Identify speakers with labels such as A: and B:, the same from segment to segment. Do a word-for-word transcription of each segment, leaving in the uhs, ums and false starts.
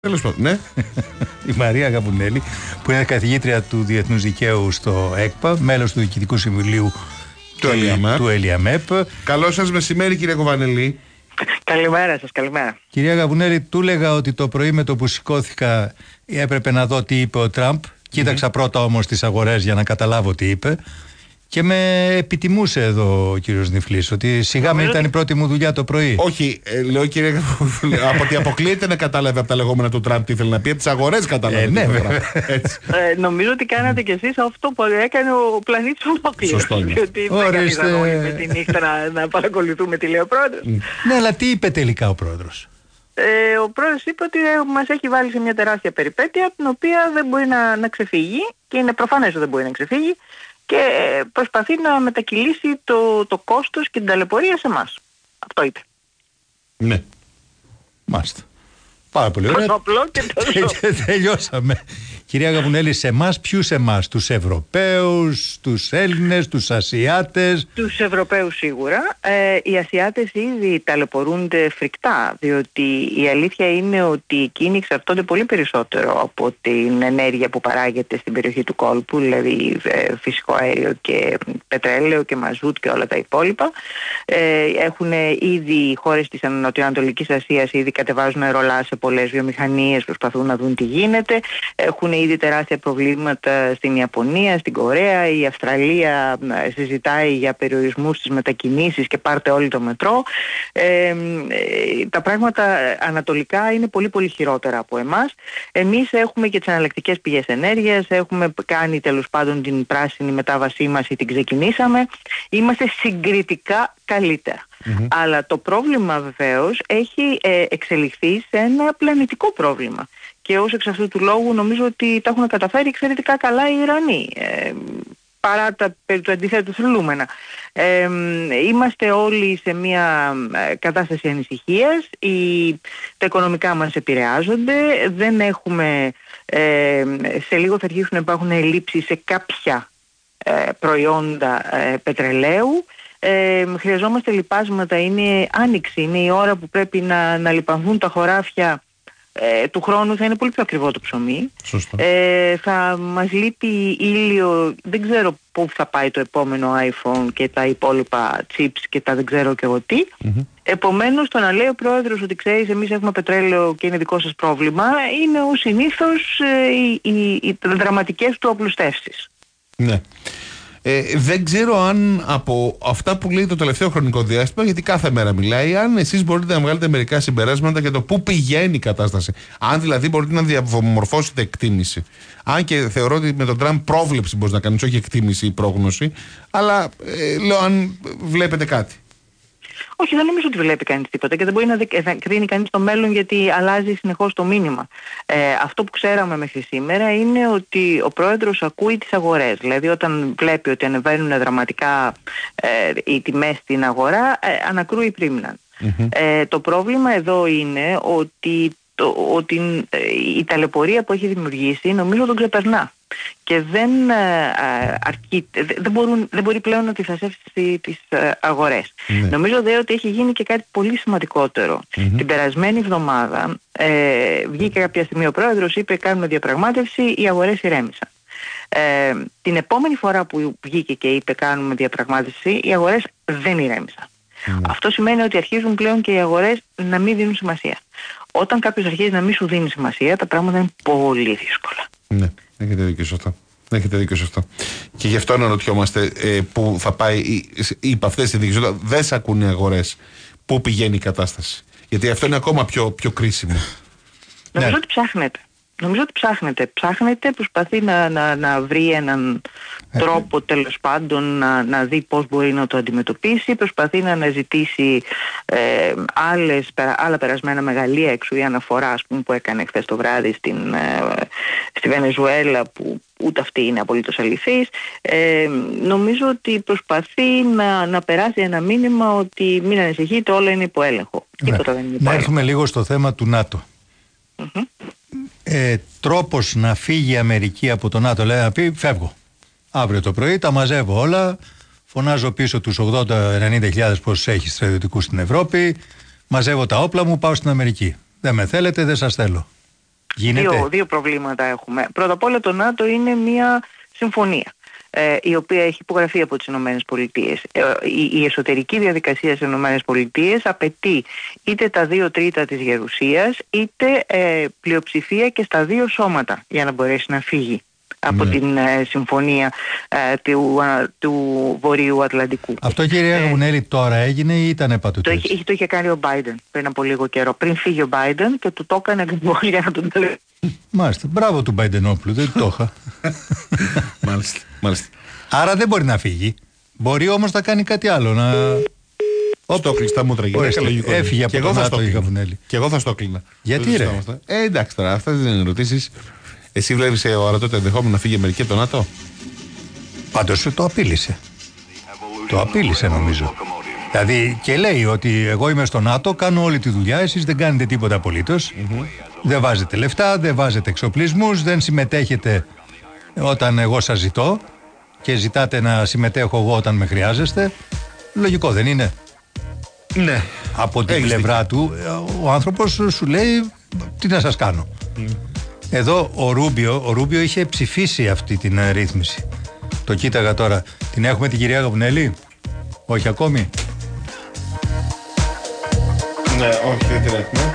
A: Τέλος πάντων, ναι.
B: Η Μαρία Γαβουνέλη, που είναι καθηγήτρια του Διεθνούς Δικαίου στο ΕΚΠΑ, μέλος του Διοικητικού Συμβουλίου του ΕΛΙΑΜΕΠ.
A: Καλό σας μεσημέρι, κύριε Γαβουνέλη.
C: Καλημέρα σας, καλημέρα.
B: Κυρία Γαβουνέλη, του έλεγα ότι το πρωί με το που σηκώθηκα έπρεπε να δω τι είπε ο Τραμπ. Κοίταξα mm-hmm. πρώτα όμως τις αγορές για να καταλάβω τι είπε. Και με επιτιμούσε εδώ ο κύριος Νιφλής, ότι σιγά μην ήταν η πρώτη μου δουλειά το πρωί.
A: Όχι, ε, λέω κύριε από ότι αποκλείεται να κατάλαβε από τα λεγόμενα του Τραμπ τι ήθελε να πει, από τις αγορές κατάλαβε.
B: Ε, ναι,
C: ε, νομίζω ότι κάνατε κι εσείς αυτό που έκανε ο πλανήτης ολόκληρος.
A: Σωστό.
C: Διότι δεν καθίσαμε όλοι με τη νύχτα να, να παρακολουθούμε τι λέει ο πρόεδρος.
B: Ναι, αλλά τι είπε τελικά ο πρόεδρος?
C: Ε, ο πρόεδρος είπε ότι μας έχει βάλει σε μια τεράστια περιπέτεια, την οποία δεν μπορεί να, να ξεφύγει, και είναι προφανές ότι δεν μπορεί να ξεφύγει, και προσπαθεί να μετακυλήσει το, το κόστος και την ταλαιπωρία σε εμάς. Αυτό είπε.
A: Ναι.
B: Μάλιστα. Πάρα πολύ ωραία.
C: Τόσο απλό και τόσο.
B: Τελειώσαμε. Κυρία Γαβουνέλη, σε εμάς, ποιους εμάς? Τους Ευρωπαίους, τους Έλληνες, τους Ασιάτες?
C: Τους Ευρωπαίους σίγουρα. Ε, οι Ασιάτες ήδη ταλαιπωρούνται φρικτά, διότι η αλήθεια είναι ότι εκείνοι εξαρτώνται πολύ περισσότερο από την ενέργεια που παράγεται στην περιοχή του κόλπου, δηλαδή ε, φυσικό αέριο και πετρέλαιο και μαζούτ και όλα τα υπόλοιπα. Ε, έχουν ήδη οι χώρες της Νοτιοανατολικής Ασίας ήδη κατεβάζουν ρολά σε πολλές βιομηχανίες, προσπαθούν να δουν τι γίνεται. Έχουν ήδη τεράστια προβλήματα στην Ιαπωνία, στην Κορέα. Η Αυστραλία συζητάει για περιορισμούς στις μετακινήσεις και πάρτε όλοι το μετρό. Ε, τα πράγματα ανατολικά είναι πολύ πολύ χειρότερα από εμάς. Εμείς έχουμε και τις εναλλακτικές πηγές ενέργειας, έχουμε κάνει τέλος πάντων την πράσινη μετάβασή μας ή την ξεκινήσαμε. Είμαστε συγκριτικά καλύτερα. Mm-hmm. Αλλά το πρόβλημα βεβαίως έχει ε, εξελιχθεί σε ένα πλανητικό πρόβλημα. Και ως εξ αυτού του λόγου νομίζω ότι τα έχουν καταφέρει εξαιρετικά καλά οι Ιρανοί, ε, παρά τα περί του αντιθέτου θελούμενα. Ε, είμαστε όλοι σε μια κατάσταση ανησυχίας, οι, τα οικονομικά μας επηρεάζονται, δεν έχουμε, ε, σε λίγο θα αρχίσουν να υπάρχουν ελλείψεις σε κάποια ε, προϊόντα ε, πετρελαίου. Ε, χρειαζόμαστε λιπάσματα, είναι άνοιξη, είναι η ώρα που πρέπει να, να λιπανθούν τα χωράφια. Ε, του χρόνου θα είναι πολύ πιο ακριβό το ψωμί. Ε, θα μας λείπει ήλιο, δεν ξέρω πού θα πάει το επόμενο iPhone και τα υπόλοιπα chips και τα δεν ξέρω και εγώ τι. Mm-hmm. Επομένως, το να λέει ο πρόεδρος ότι ξέρεις εμείς έχουμε πετρέλαιο και είναι δικό σας πρόβλημα, είναι ο συνήθως ε, οι, οι, οι δραματικές του απλουστεύσεις.
A: Ναι. Ε, δεν ξέρω αν από αυτά που λέει το τελευταίο χρονικό διάστημα, γιατί κάθε μέρα μιλάει, αν εσείς μπορείτε να βγάλετε μερικά συμπεράσματα για το πού πηγαίνει η κατάσταση. Αν δηλαδή μπορείτε να διαμορφώσετε εκτίμηση. Αν και θεωρώ ότι με τον Τραμπ πρόβλεψη μπορεί να κάνει, όχι εκτίμηση ή πρόγνωση, αλλά ε, λέω αν βλέπετε κάτι.
C: Όχι, δεν νομίζω ότι βλέπει κανείς τίποτα και δεν μπορεί να κρίνει κανείς το μέλλον, γιατί αλλάζει συνεχώς το μήνυμα. Ε, αυτό που ξέραμε μέχρι σήμερα είναι ότι ο πρόεδρος ακούει τις αγορές. Δηλαδή όταν βλέπει ότι ανεβαίνουν δραματικά ε, οι τιμές στην αγορά, ε, ανακρούει πρίμναν. Mm-hmm. Ε, το πρόβλημα εδώ είναι ότι, το, ότι ε, η ταλαιπωρία που έχει δημιουργήσει νομίζω τον ξεπερνά. Και δεν, ε, αρκεί, δεν, μπορούν, δεν μπορεί πλέον να τις τις ε, αγορές. Ναι. Νομίζω δε ότι έχει γίνει και κάτι πολύ σημαντικότερο. Mm-hmm. Την περασμένη εβδομάδα ε, βγήκε κάποια στιγμή ο πρόεδρος, είπε κάνουμε διαπραγμάτευση, οι αγορές ηρέμησαν. Ε, την επόμενη φορά που βγήκε και είπε κάνουμε διαπραγμάτευση, οι αγορές δεν ηρέμησαν. Mm-hmm. Αυτό σημαίνει ότι αρχίζουν πλέον και οι αγορές να μην δίνουν σημασία. Όταν κάποιος αρχίζει να μην σου δίνει σημασία, τα πράγματα είναι πολύ δύσκολα.
A: Ναι. Έχετε δίκιο σε αυτό. Έχετε δίκιο σε αυτό. Και γι' αυτό αναρωτιόμαστε ε, πού θα πάει, είπα αυτές οι δικαιώσεις, δεν σε ακούνε οι αγορές, πού πηγαίνει η κατάσταση. Γιατί αυτό είναι ακόμα πιο, πιο κρίσιμο.
C: Νομίζω ναι. ότι ψάχνετε. Νομίζω ότι ψάχνετε. Ψάχνετε, προσπαθεί να, να, να βρει έναν ε, τρόπο τέλος πάντων να, να δει πώς μπορεί να το αντιμετωπίσει. Προσπαθεί να αναζητήσει ε, άλλες, άλλα περασμένα μεγαλεία εξουδία αναφορά, ας πούμε, που έκανε χθες το βράδυ στην, ε, στη Βενεζουέλα, που ούτε αυτή είναι απολύτως αληθής. Ε, νομίζω ότι προσπαθεί να, να περάσει ένα μήνυμα ότι μην ανησυχείτε, όλα είναι υπό έλεγχο.
B: Ναι. Δεν είναι υπό να έρθουμε λίγο στο θέμα του ΝΑΤΟ. Mm-hmm. Ε, τρόπος να φύγει η Αμερική από το ΝΑΤΟ, λέει να πει φεύγω αύριο το πρωί, τα μαζεύω όλα, φωνάζω πίσω τους ογδόντα ενενήντα χιλιάδες πόσους έχει στρατιωτικούς στην Ευρώπη, μαζεύω τα όπλα μου, πάω στην Αμερική, δεν με θέλετε, δεν σας θέλω.
C: Δύο, δύο προβλήματα έχουμε. Πρώτα απ' όλα το ΝΑΤΟ είναι μια συμφωνία, ε, η οποία έχει υπογραφεί από τις Ηνωμένες Πολιτείες. Ε, η, η εσωτερική διαδικασία στις Ηνωμένες Πολιτείες απαιτεί είτε τα δύο τρίτα της γερουσίας, είτε ε, πλειοψηφία και στα δύο σώματα για να μπορέσει να φύγει από ναι. την ε, συμφωνία ε, του, ε, του Βορείου Ατλαντικού.
B: Αυτό, κυρία Γαβουνέλη, ε, τώρα έγινε ή ήταν παντού?
C: Το, το είχε κάνει ο Biden πριν από λίγο καιρό. Πριν φύγει ο Biden, και του το έκανε ακριβώς για να τον τελειώσει.
B: Μάλιστα. Μπράβο του Μπαϊντενόπουλου, δεν το είχα.
A: Μάλιστα. Μάλιστα.
B: Άρα δεν μπορεί να φύγει. Μπορεί όμως να κάνει κάτι άλλο. Να...
A: Το κλειστά μούτρα γυναίκα, λογικό.
B: Έφυγε από το ΝΑΤΟ η Γαβουνέλη.
A: Και εγώ θα στο κλείνα.
B: Γιατί ρε?
A: Ε, εντάξει τώρα, αυτές δεν είναι ερωτήσεις. Εσύ βλέπεις ο αρατό το ενδεχόμενο να φύγει Αμερική από το ΝΑΤΟ?
B: Πάντως το απείλησε. Το απείλησε νομίζω. Δηλαδή και λέει ότι εγώ είμαι στο ΝΑΤΟ, κάνω όλη τη δουλειά, εσείς δεν κάνετε τίποτα απολύτως. Mm-hmm. Δεν βάζετε λεφτά, δεν βάζετε εξοπλισμούς, δεν συμμετέχετε όταν εγώ σας ζητώ και ζητάτε να συμμετέχω εγώ όταν με χρειάζεστε. Λογικό δεν είναι?
A: Ναι.
B: Από την Έχεις πλευρά δίκιο. του ο άνθρωπος σου λέει τι να σας κάνω. Mm. Εδώ ο Ρούμπιο, ο Ρούμπιο είχε ψηφίσει αυτή την uh, ρύθμιση. Το κοίταγα τώρα. Την έχουμε την κυρία Γαβουνέλη? Όχι ακόμη?
A: Ναι, όχι, δεν την έχουμε.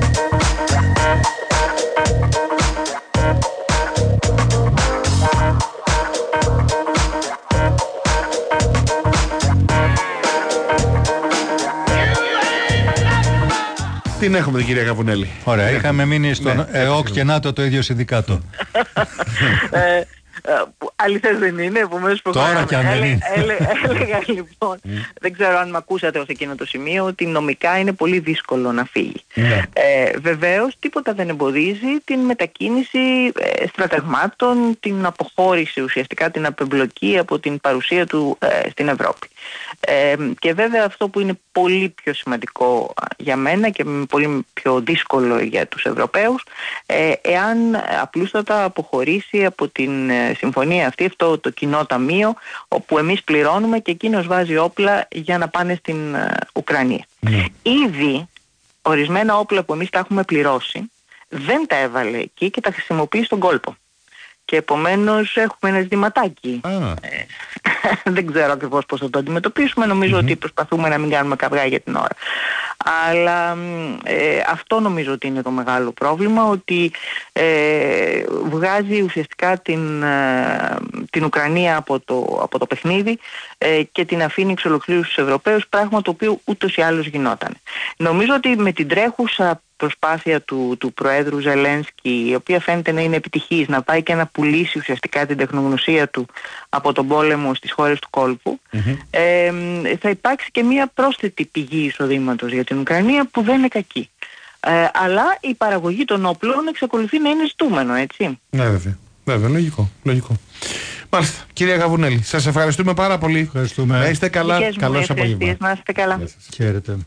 A: Την έχουμε την κυρία Γαβουνέλη.
B: Ωραία, είχαμε μείνει στον ναι, ΕΟΚ και ΝΑΤΟ το ίδιο συνδικάτο.
C: ε, αληθές δεν είναι, επομένως
B: τώρα κι αν δεν είναι.
C: Έλεγα λοιπόν, δεν ξέρω αν με ακούσατε ως εκείνο το σημείο, ότι νομικά είναι πολύ δύσκολο να φύγει. Ναι. Ε, βεβαίως τίποτα δεν εμποδίζει την μετακίνηση ε, στρατευμάτων, την αποχώρηση, ουσιαστικά την απεμπλοκή από την παρουσία του ε, στην Ευρώπη. Ε, και βέβαια αυτό που είναι πολύ πιο σημαντικό για μένα και πολύ πιο δύσκολο για τους Ευρωπαίους, ε, εάν απλούστατα αποχωρήσει από την ε, συμφωνία αυτή, αυτό το κοινό ταμείο όπου εμείς πληρώνουμε και εκείνος βάζει όπλα για να πάνε στην ε, Ουκρανία. Mm. Ήδη ορισμένα όπλα που εμείς τα έχουμε πληρώσει δεν τα έβαλε εκεί και τα χρησιμοποιεί στον κόλπο. Και επομένως έχουμε ένα ζητηματάκι. Ah. Ε, δεν ξέρω ακριβώς πώς θα το αντιμετωπίσουμε. Νομίζω mm-hmm. ότι προσπαθούμε να μην κάνουμε καυγά για την ώρα. Αλλά ε, αυτό νομίζω ότι είναι το μεγάλο πρόβλημα, ότι ε, βγάζει ουσιαστικά την, ε, την Ουκρανία από το, από το παιχνίδι ε, και την αφήνει εξ ολοκλήρου στους Ευρωπαίους, πράγμα το οποίο ούτως ή άλλως γινόταν. Νομίζω ότι με την τρέχουσα προσπάθεια του, του Προέδρου Ζελένσκι, η οποία φαίνεται να είναι επιτυχής, να πάει και να πουλήσει ουσιαστικά την τεχνογνωσία του από τον πόλεμο στις χώρες του κόλπου, mm-hmm. ε, θα υπάρξει και μια πρόσθετη πηγή εισοδήματος για την Ουκρανία που δεν είναι κακή. Ε, αλλά η παραγωγή των όπλων εξακολουθεί να είναι ζητούμενο, έτσι.
A: Ναι, βέβαια. Βέβαια, λογικό. λογικό. Μάλιστα. Κυρία Γαβουνέλη, σας ευχαριστούμε πάρα πολύ.
B: Ευχαριστούμε.
A: Να είστε καλά. Καλώς απόγευμα.
C: Να είστε καλά.
B: Χαίρετε.